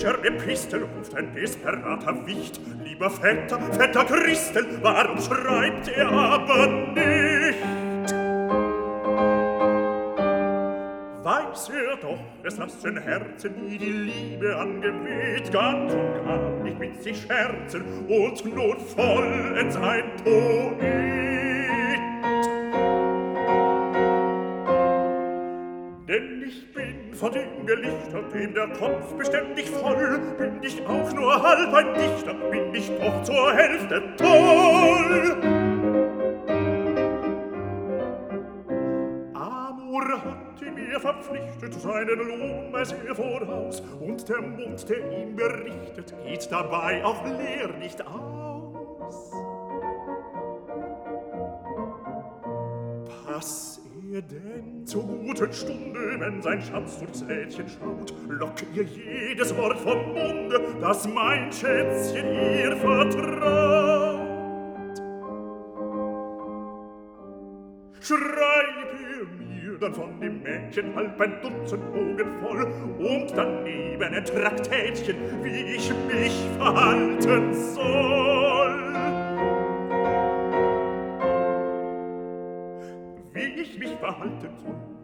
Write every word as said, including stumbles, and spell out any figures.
frischer Epistel ruft ein desperater Wicht. Lieber Vetter, Vetter Christel, warum schreibt er aber nicht? Weiß er doch, es lassen Herzen nie die Liebe angeweht, ganz und gar nicht mit sich scherzen und nur vollends ein Poet. Denn ich bin von dem Gelichter, dem der Kopf beständig voll, bin ich auch nur halb ein Dichter, bin ich doch zur Hälfte toll. Amor hatte mir verpflichtet, seinen Lohn weiß er voraus, und der Mund, der ihm berichtet, geht dabei auch leer nicht aus. Pass ihr denn zur guten Stunde, wenn sein Schatz durchs Lädchen schaut, lock ihr jedes Wort vom Munde, das mein Schätzchen ihr vertraut. Schreib ihr mir dann von dem Mädchen halb ein Dutzend Bogen voll und daneben ein Traktätchen, wie ich mich verhalten soll. Wie ich mich verhalten soll.